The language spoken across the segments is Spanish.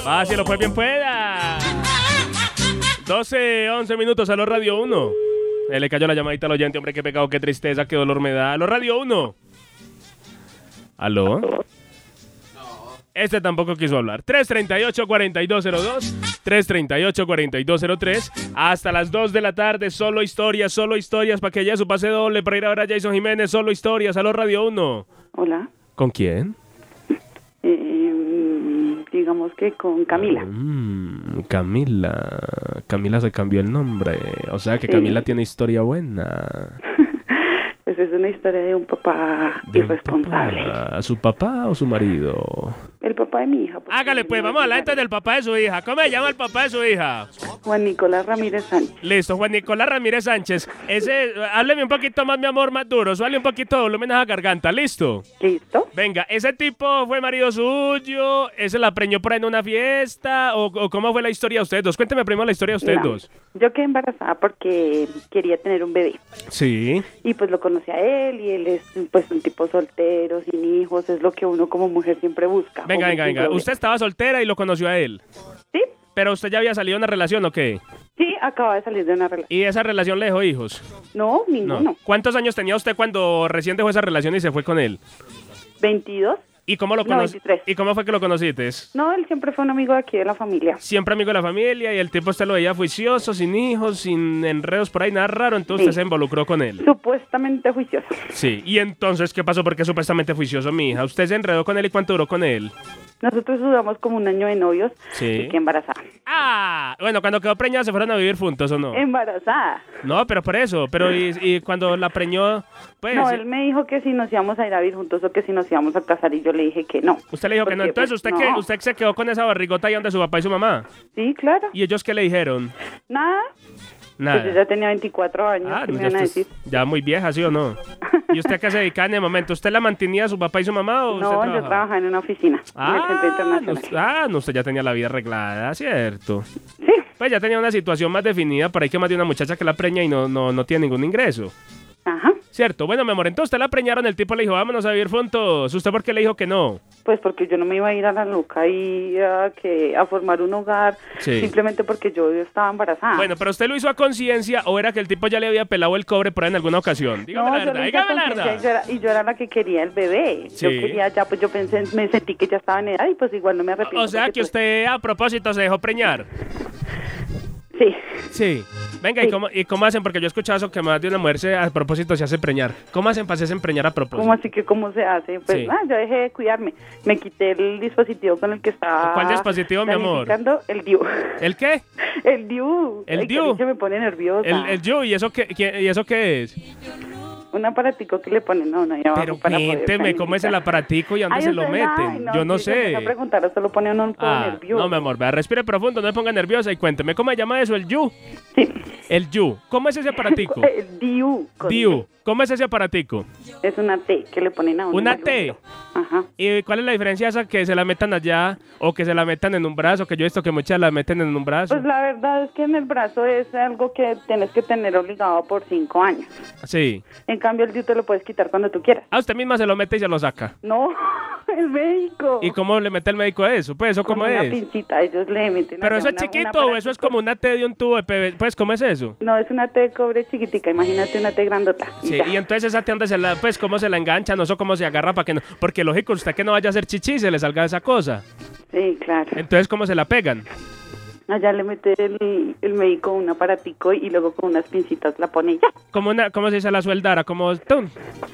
Fácil, pues bien pueda. 12, 11 minutos, aló Radio 1. Le cayó la llamadita al oyente, hombre, qué pecado, qué tristeza, qué dolor me da. Aló Radio 1. ¿Aló? Este tampoco quiso hablar. 338-4202, 338-4203. Hasta las 2 de la tarde, solo historias, para que haya su pase doble para ir a ver a Jason Jiménez. Solo historias, aló Radio 1. Hola. ¿Con quién? Digamos que con Camila. Camila se cambió el nombre. O sea que sí. Camila tiene historia buena. Pues es una historia de un papá irresponsable. ¿Su papá o su marido? El papá de mi hija. Hágale pues, vamos a hablar entonces del papá de su hija. ¿Cómo se llama el papá de su hija? Juan Nicolás Ramírez Sánchez. Listo, Juan Nicolás Ramírez Sánchez. Hábleme un poquito más, mi amor, más duro. Suele un poquito de volumen a la garganta, ¿listo? Listo. Venga, ¿ese tipo fue marido suyo? ¿Ese la preñó por ahí en una fiesta? ¿O cómo fue la historia de ustedes dos? Cuénteme primero la historia de ustedes dos. Yo quedé embarazada porque quería tener un bebé. Sí. Y pues lo conocí a él y él es pues un tipo soltero, sin hijos, es lo que uno como mujer siempre busca. Venga. ¿Usted estaba soltera y lo conoció a él? Sí. ¿Pero usted ya había salido de una relación o qué? Sí, acaba de salir de una relación. ¿Y esa relación le dejó hijos? No, ninguno. No. ¿Cuántos años tenía usted cuando recién dejó esa relación y se fue con él? 22. ¿Y cómo lo conocí? ¿Y cómo fue que lo conociste? No, él siempre fue un amigo de aquí de la familia. Siempre amigo de la familia y el tipo usted lo veía juicioso, sin hijos, sin enredos por ahí, nada raro, entonces usted se involucró con él. Supuestamente juicioso. Sí, y entonces, ¿qué pasó? ¿Por qué supuestamente juicioso, mi hija? ¿Usted se enredó con él y cuánto duró con él? Nosotros duramos como un año de novios y quedé embarazada. Ah, bueno, cuando quedó preñada, ¿se fueron a vivir juntos o no? Embarazada. No, pero por eso, y cuando la preñó, pues... No, él me dijo que si nos íbamos a ir a vivir juntos o que si nos íbamos a casar y yo le dije que no. ¿Usted le dijo que no? Entonces, pues, ¿usted se quedó con esa barrigota ahí donde su papá y su mamá? Sí, claro. ¿Y ellos qué le dijeron? Nada. Nada. Pues yo ya tenía 24 años, ¿qué me van a decir? Ya muy vieja, ¿sí o no? ¿Y usted a qué se dedicaba en el momento? ¿Usted la mantenía a su papá y su mamá o no, usted yo trabajaba en una oficina en el Centro Internacional. No, usted ya tenía la vida arreglada, ¿cierto? Sí. Pues ya tenía una situación más definida, por ahí que más de una muchacha que la preña y no tiene ningún ingreso. Ajá. Cierto, bueno, mi amor, entonces usted la preñaron, el tipo le dijo, vámonos a vivir juntos. ¿Usted por qué le dijo que no? Pues porque yo no me iba a ir a la loca y a formar un hogar simplemente porque yo estaba embarazada. Bueno, pero ¿usted lo hizo a conciencia o era que el tipo ya le había pelado el cobre por ahí en alguna ocasión? Dígame la verdad, dígame la verdad. Y yo era la que quería el bebé. Sí. Yo quería ya, pues yo pensé, me sentí que ya estaba en edad y pues igual no me arrepiento. O sea que usted a propósito se dejó preñar. Sí. Sí. Venga, sí. ¿Y cómo hacen? Porque yo he escuchado eso que más de una mujer a propósito se hace preñar. ¿Cómo hacen para hacerse empreñar a propósito? ¿Cómo así que cómo se hace? Pues yo dejé de cuidarme. Me quité el dispositivo con el que estaba... ¿Cuál dispositivo, mi amor? El DIU. ¿El qué? El DIU. ¿El DIU? Me pone nerviosa. ¿El DIU? ¿Y eso qué es? Un aparatico que le ponen a una. Pero cuénteme, ¿cómo es el aparatico y a dónde se lo meten? Yo no sé. A preguntar, esto lo pone uno nervioso. No, mi amor, vea, respire profundo, no me ponga nerviosa y cuénteme, ¿cómo se llama eso? ¿El DIU? Sí. El DIU. ¿Cómo es ese aparatico? El DIU. DIU. ¿Cómo es ese aparatico? Es una T que le ponen a uno. ¿Una T? Ajá. ¿Y cuál es la diferencia esa que se la metan allá o que se la metan en un brazo? Que yo he visto que muchas la meten en un brazo. Pues la verdad es que en el brazo es algo que tienes que tener obligado por 5 años. Sí. En cambio el DIU te lo puedes quitar cuando tú quieras. Ah, usted misma se lo mete y se lo saca. No, el médico. ¿Y cómo le mete el médico a eso? Pues eso cómo es. Una pincita, ellos le meten. Pero eso es chiquito o eso es como una T de un tubo de PVC. Pues ¿cómo es eso? No, es una T de cobre chiquitica, imagínate una T grandota. Sí, y entonces esa T donde se la, pues cómo se la engancha, no sé cómo se agarra para que no, porque lógico usted que no vaya a hacer chichi y se le salga esa cosa. Sí, claro. Entonces ¿cómo se la pegan? Allá le mete el médico un aparatico y luego con unas pincitas la pone y ya. ¿Cómo se dice la sueldara? Como ¡tum!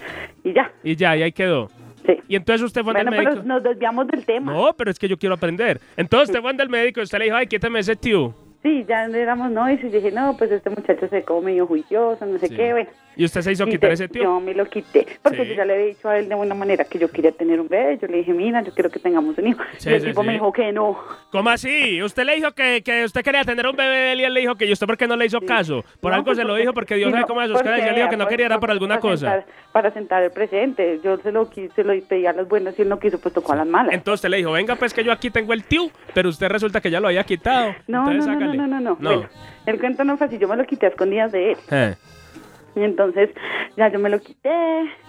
Y ya. Y ahí quedó. Sí. Y entonces usted fue al médico. Pero nos desviamos del tema. No, pero es que yo quiero aprender. Entonces usted fue al médico y usted le dijo, ay, quítame ese tío. Sí, ya éramos novios y dije, no, pues este muchacho se ve como medio juicioso, no sé qué, bueno. ¿Y usted se hizo quitar ese tío? Yo me lo quité, porque yo ya le había dicho a él de una manera que yo quería tener un bebé. Yo le dije, mira, yo quiero que tengamos un hijo. Y el tipo me dijo que no. ¿Cómo así? Usted le dijo que usted quería tener un bebé y él le dijo que ¿y usted por qué no le hizo caso? Por algo se lo dijo, porque Dios sabe cómo es sus caras. Y él dijo que no quería, era por alguna cosa. Para sentar el presente. Yo se lo pedí a las buenas y él no quiso, pues tocó a las malas. Entonces usted le dijo, venga, pues que yo aquí tengo el tío, pero usted resulta que ya lo había quitado. No. Bueno, el cuento no fue así, yo me lo quité a escondidas de él. Y entonces ya yo me lo quité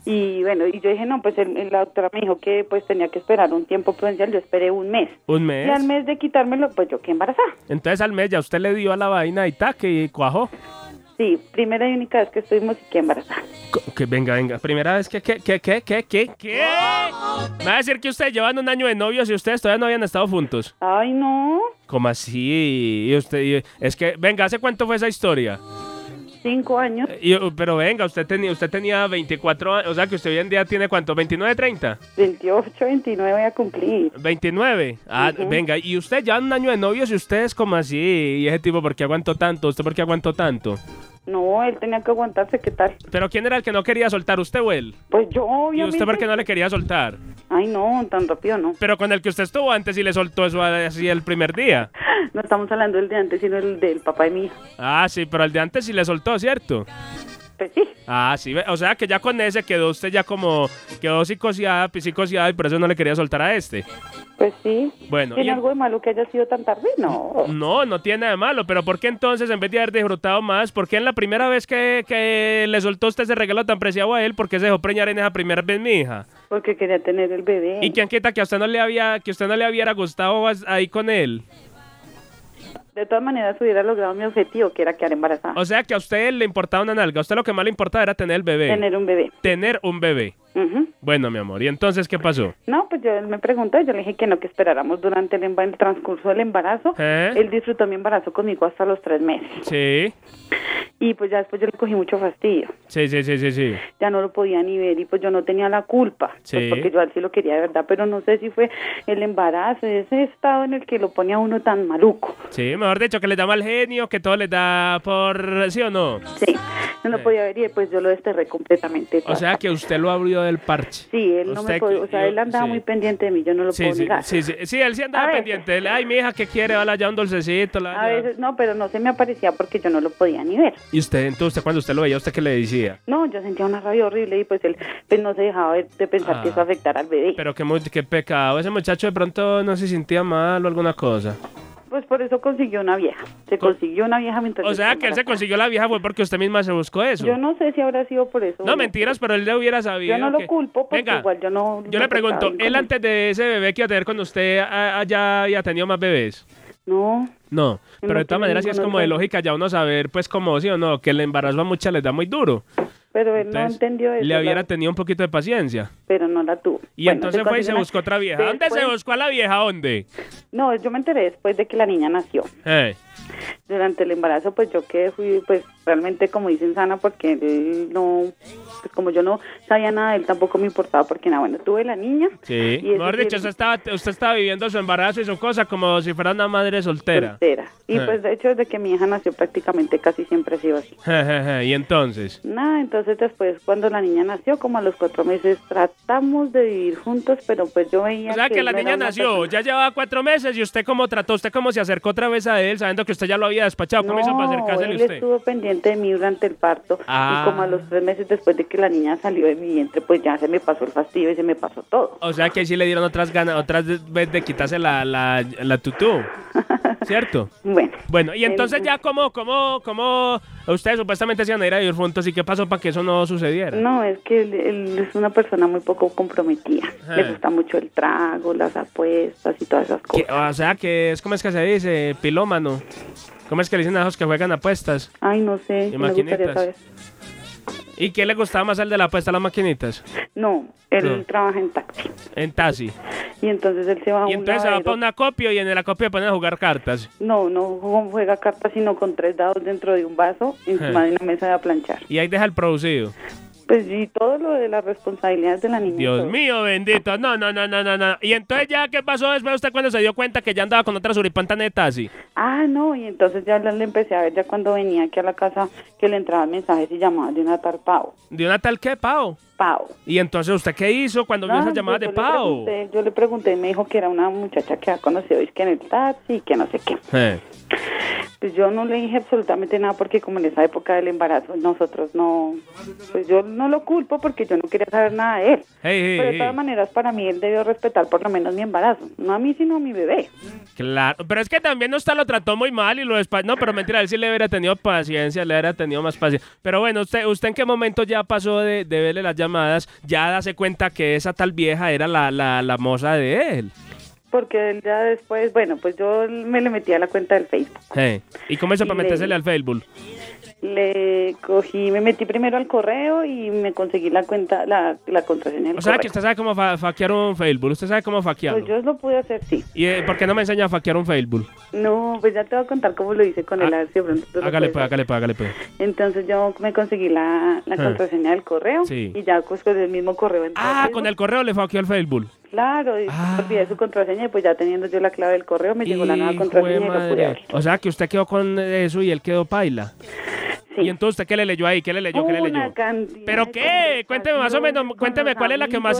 Y bueno, y yo dije, no, pues la doctora me dijo que pues tenía que esperar un tiempo prudencial, yo esperé un mes. ¿Un mes? Y al mes de quitármelo, pues yo quedé embarazada. Entonces al mes ya usted le dio a la vaina y taque y cuajó. Sí, primera y única vez que estuvimos y quedé embarazada. Venga, primera vez que... ¿Qué? ¿Me va a decir que ustedes llevan un año de novios y ustedes todavía no habían estado juntos? Ay, no. ¿Cómo así? Es que, venga, ¿hace cuánto fue esa historia? 5 años. Pero venga, usted tenía 24 años, o sea que usted hoy en día tiene ¿cuánto? ¿29, 30? 28, 29 voy a cumplir. 29. Ah, venga, y usted ya un año de novios y ustedes como así, y ese tipo, ¿por qué aguantó tanto? ¿Usted por qué aguantó tanto? No, él tenía que aguantarse, ¿qué tal? ¿Pero quién era el que no quería soltar, usted o él? Pues yo, obviamente. ¿Y usted por qué no le quería soltar? Ay, no, tan rápido no. Pero con el que usted estuvo antes y le soltó eso así el primer día. No estamos hablando del de antes, sino el del papá de mi hija. Ah, sí, pero el de antes sí le soltó, ¿cierto? Pues sí. Ah, sí, o sea que ya con ese quedó usted ya como, quedó psicoseada y por eso no le quería soltar a este. Pues sí. Bueno. ¿Tiene algo de malo que haya sido tan tarde? No. No tiene nada de malo, pero ¿por qué entonces en vez de haber disfrutado más, por qué en la primera vez que le soltó usted ese regalo tan preciado a él, por qué se dejó preñar en esa primera vez, mi hija? Porque quería tener el bebé. ¿Y quién quita que a usted no le hubiera gustado ahí con él? De todas maneras hubiera logrado mi objetivo, que era quedar embarazada. O sea que a usted le importaba una nalga, a usted lo que más le importaba era tener el bebé. Tener un bebé. Tener un bebé. Bueno, mi amor, ¿y entonces qué pasó? No, pues él me preguntó, yo le dije que no, que esperáramos durante el transcurso del embarazo. Él disfrutó mi embarazo conmigo hasta los 3 meses. Sí. Y pues ya después yo le cogí mucho fastidio. Sí. Ya no lo podía ni ver y pues yo no tenía la culpa. Sí. Pues porque yo a él sí lo quería de verdad, pero no sé si fue el embarazo, ese estado en el que lo pone a uno tan maluco. Sí, mejor dicho, que le da mal genio, que todo le da por... ¿sí o no? Sí, no lo podía ver y pues yo lo desterré completamente. O sea que usted lo abrió del parche. Sí, él no me podía, o sea, él andaba muy pendiente de mí, yo no lo puedo negar. Sí, él sí andaba pendiente. Ay, mi hija, ¿qué quiere? Hola, ya un dulcecito. A veces no, pero no se me aparecía porque yo no lo podía ni ver. ¿Y usted, entonces, cuando usted lo veía, usted qué le decía? No, yo sentía una rabia horrible y pues él pues no se dejaba de pensar que eso afectara al bebé. Pero qué pecado. Ese muchacho de pronto no se sentía mal o alguna cosa. Pues por eso consiguió una vieja. Consiguió una vieja mientras... O sea, que él se consiguió la vieja fue porque usted misma se buscó eso. Yo no sé si habrá sido por eso. No, mentiras, pero él le hubiera sabido. Yo no lo culpo porque igual yo no... Yo le pregunto, ¿él antes de ese bebé que iba a tener con usted ya había tenido más bebés? No, pero de todas maneras sí es como de lógica ya uno saber, pues como sí o no, que el embarazo a muchas les da muy duro. Pero él no entendió eso. Le hubiera tenido un poquito de paciencia. Pero no la tuvo. Y entonces fue y se buscó otra vieja. ¿Dónde se buscó a la vieja? ¿Dónde? No, yo me enteré después de que la niña nació. Durante el embarazo, pues yo fui, pues realmente como dicen sana, porque él no, pues como yo no sabía nada, él tampoco me importaba, porque nada, bueno, tuve la niña. Sí, mejor dicho, usted estaba viviendo su embarazo y su cosa como si fuera una madre soltera. Y pues de hecho, desde que mi hija nació prácticamente casi siempre ha sido así. ¿Y entonces? Nada, entonces después cuando la niña nació, como a los 4 meses, tratamos de vivir juntos, pero pues yo veía... O sea que la niña nació, ya llevaba 4 meses y usted cómo trató, usted cómo se acercó otra vez a él, sabiendo que usted ya lo había despachado, ¿cómo hizo para acercársele él usted? Estuvo pendiente de mí durante el parto y como a los 3 meses después de que la niña salió de mi vientre, pues ya se me pasó el fastidio y se me pasó todo. O sea que ahí sí le dieron otras vez de quitarse la tutú, ¿cierto? Bueno, y entonces ya como ustedes supuestamente se iban a ir a vivir juntos, ¿y qué pasó para que eso no sucediera? No, es que él es una persona muy poco comprometida. Le gusta mucho el trago, las apuestas y todas esas cosas. O sea que es como es que se dice, pilómano. ¿Cómo es que le dicen a esos que juegan apuestas? Ay, no sé. Y maquinitas. ¿Y qué le gustaba más al de la apuesta, las maquinitas? No, él trabaja en taxi. En taxi. Y entonces él se va a un Y entonces se va para un acopio y en el acopio ponen a jugar cartas. No juega cartas, sino con 3 dados dentro de un vaso encima de una mesa de planchar. Y ahí deja el producido. Pues y todo lo de las responsabilidades de la niña. Dios mío, bendito. No. Y entonces ya, ¿qué pasó después usted cuando se dio cuenta que ya andaba con otra suripantana de taxi? No, y entonces ya le empecé a ver ya cuando venía aquí a la casa que le entraban mensajes y llamadas de una tal Pau. ¿De una tal qué, Pau? Pau. ¿Y entonces usted qué hizo cuando vio esas llamadas de Pau? Yo le pregunté y me dijo que era una muchacha que ha conocido, es que en el taxi y que no sé qué. Pues yo no le dije absolutamente nada porque como en esa época del embarazo nosotros no, pues yo no lo culpo porque yo no quería saber nada de él. Pero de todas maneras para mí él debió respetar por lo menos mi embarazo, no a mí sino a mi bebé. Claro, pero es que también usted lo trató muy mal y no, pero mentira, él sí le hubiera tenido paciencia, le hubiera tenido más paciencia. Pero bueno, usted en qué momento ya pasó de verle las llamadas, ya darse cuenta que esa tal vieja era la moza de él. Porque él ya después, bueno, pues yo me le metí a la cuenta del Facebook. ¿Y cómo hizo para metérsele al Facebook? Me metí primero al correo y me conseguí la cuenta, la contraseña del correo. O sea, que usted sabe cómo hackear un Facebook, usted sabe cómo hackearlo. Pues yo lo pude hacer, sí. ¿Y por qué no me enseña a hackear un Facebook? No, pues ya te voy a contar cómo lo hice con él, a ver si de pronto tú hágale pues. Entonces yo me conseguí la contraseña del correo y ya pues con el mismo correo entré. Con el correo le hackeó el Facebook. Claro, y olvidé su contraseña y pues ya teniendo yo la clave del correo me llegó la nueva contraseña y lo pude abrir. O sea, que usted quedó con eso y él quedó paila. Sí. ¿Y entonces usted qué le leyó ahí? ¿Qué le leyó? ¿Pero qué? Cuénteme más o menos, cuénteme cuál es la que más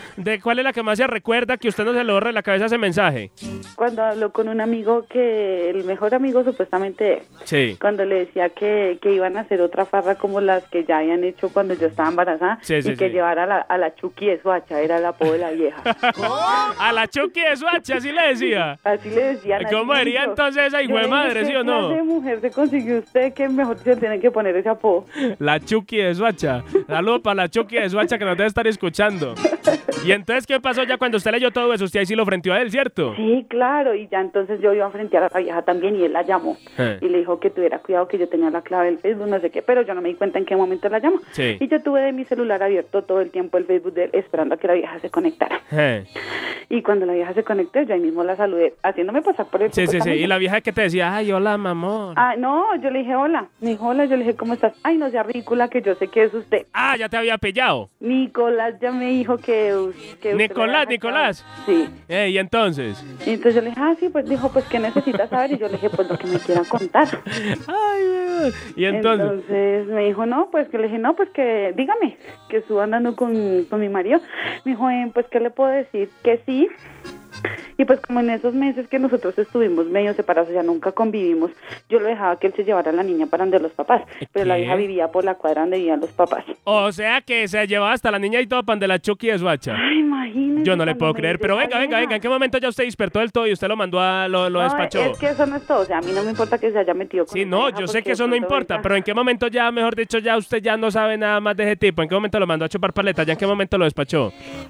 se recuerda que usted no se le borre la cabeza ese mensaje. Cuando habló con un amigo el mejor amigo supuestamente sí. Cuando le decía que iban a hacer otra farra como las que ya habían hecho cuando yo estaba embarazada llevara a la Chucky de Suacha, era el apodo de la vieja. ¿A la Chucky de Suacha así le decía? Así le decían. ¿Cómo diría entonces esa hijo de madre, sí o no? ¿Qué clase de mujer se consiguió usted que mejor se tiene que poner ese apodo? La Chucky de Suacha. Saludos para la Chucky de Suacha que nos debe estar escuchando. ¿Y entonces qué pasó ya cuando usted leyó todo eso? Usted ahí sí lo frenteó a él, ¿cierto? Sí, claro, y ya entonces yo iba a frentear a la vieja también y él la llamó. Y le dijo que tuviera cuidado que yo tenía la clave del Facebook, no sé qué, pero yo no me di cuenta en qué momento la llamó. Sí. Y yo tuve de mi celular abierto todo el tiempo el Facebook de él esperando a que la vieja se conectara. Y cuando la vieja se conectó, yo ahí mismo la saludé, haciéndome pasar por el... Sí. ¿Y la vieja que te decía, ay, hola, mamón? No, yo le dije hola. Me dijo hola, yo le dije, ¿cómo estás? Ay, no sea ridícula que yo sé que es usted. Ya te había pillado. Nicolás ya me dijo que Nicolás. Sí. ¿Y entonces? Y entonces yo le dije, sí, pues dijo, pues, ¿qué necesitas saber? Y yo le dije, pues, lo que me quiera contar. Ay, Dios. ¿Y entonces? Entonces me dijo, no, pues, que le dije, no, pues, que dígame, que estuvo andando con mi marido. Me dijo, pues, ¿qué le puedo decir? Que sí. Y pues como en esos meses que nosotros estuvimos medio separados, ya nunca convivimos, yo lo dejaba que él se llevara a la niña para donde los papás, pero la hija vivía por la cuadra donde vivían los papás. O sea que se llevaba hasta la niña y todo para donde la Chucky de Suacha. Ay, imagínese. Yo no le puedo creer, pero venga, ¿en qué momento ya usted despertó del todo y usted lo mandó lo despachó? Es que eso no es todo, o sea, a mí no me importa que se haya metido con yo sé que eso no importa, pero ¿en qué momento ya, mejor dicho, ya usted ya no sabe nada más de ese tipo? ¿En qué momento lo mandó a chupar paletas? ¿Ya en qué momento lo despachó?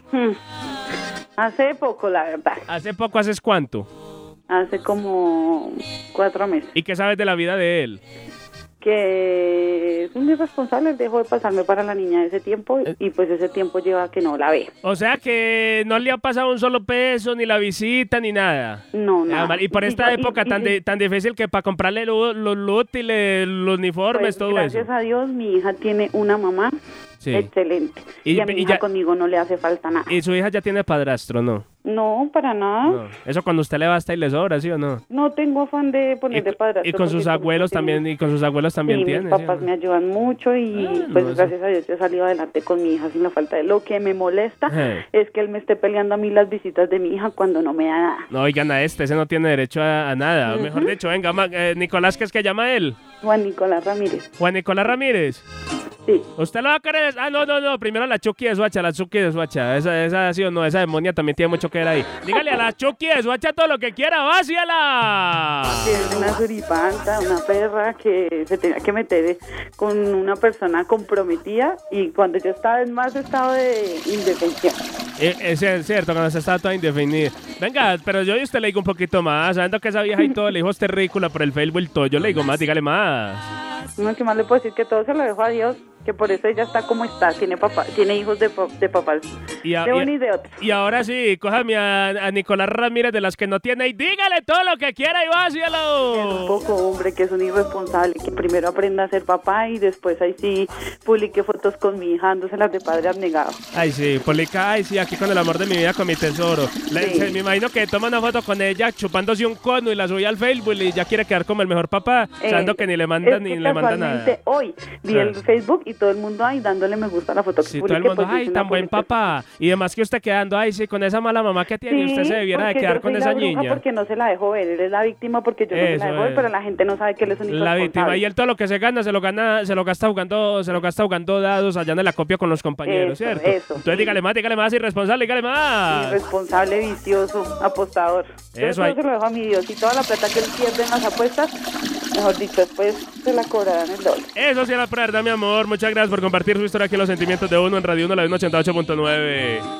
Hace poco, la verdad. ¿Hace poco? ¿Haces cuánto? Hace como 4 meses. ¿Y qué sabes de la vida de él? Que es un irresponsable, dejó de pasarme para la niña ese tiempo y pues ese tiempo lleva que no la ve. O sea que no le ha pasado un solo peso, ni la visita, ni nada. No, nada. Y por esta época tan difícil que para comprarle los útiles, los uniformes, pues, todo gracias eso. Gracias a Dios, mi hija tiene una mamá excelente. Y a mi hija conmigo no le hace falta nada. ¿Y su hija ya tiene padrastro, no? No, para nada. No. Eso cuando usted le basta y le sobra, ¿sí o no? No tengo afán de ponerle padrastro. Y con sus abuelos también, tiene. Mis papás me ayudan mucho y gracias a Dios yo he salido adelante con mi hija sin la falta de... Lo que me molesta es que él me esté peleando a mí las visitas de mi hija cuando no me da nada. No, oigan ese no tiene derecho a nada. Mejor dicho, venga, Nicolás, ¿qué es que llama él? Juan Nicolás Ramírez. ¿Juan Nicolás Ramírez? Sí. ¿Usted lo va a querer? No, primero la Chucky de Suacha, esa sí o no, esa demonia también tiene mucho que ver ahí. Dígale a la Chucky de Suacha todo lo que quiera, ¡váciala! Es una suripanta, una perra que se tenía que meter con una persona comprometida y cuando yo estaba en más estado de indefensión. Es cierto, cuando se estaba toda indefinida. Venga, pero yo y usted le digo un poquito más, sabiendo que esa vieja y todo le dijo usted ridícula por el Facebook y todo, yo le digo más, dígale más. No, ¿qué más le puedo decir? Que todo se lo dejo a Dios, que por eso ella está como está, tiene hijos de papás, de uno y de otro. Y ahora sí, cójame a Nicolás Ramírez de las que no tiene y dígale todo lo que quiera y vácialo. Es un poco hombre, que es un irresponsable, que primero aprenda a ser papá y después ahí sí publique fotos con mi hija dándoselas de padre abnegado. Ay sí, aquí con el amor de mi vida, con mi tesoro. Me imagino que toma una foto con ella chupándose un cono y la sube al Facebook y ya quiere quedar como el mejor papá, sabiendo que ni le manda nada. Hoy vi el Facebook y y todo el mundo ahí dándole me gusta a la foto que sí, publique. Todo el mundo, pues, ay, tan buen papá. Y además que usted quedando, ay, sí, con esa mala mamá que tiene, usted se debiera de quedar con esa niña. Porque no se la dejo ver, él es la víctima porque yo no se la dejo ver, pero la gente no sabe que él es un irresponsable. La víctima, y él todo lo que se gana, se lo gasta jugando dados allá en la copia con los compañeros, ¿cierto? Entonces dígale más, irresponsable, dígale más. Irresponsable, vicioso, apostador. Eso se lo dejo a mi Dios, y toda la plata que él pierde en las apuestas, mejor dicho, después se la cobrarán el doble. Eso sí era verdad, mi amor. Muchas gracias por compartir su historia aquí en Los Sentimientos de Uno en Radio 1, la 88.9.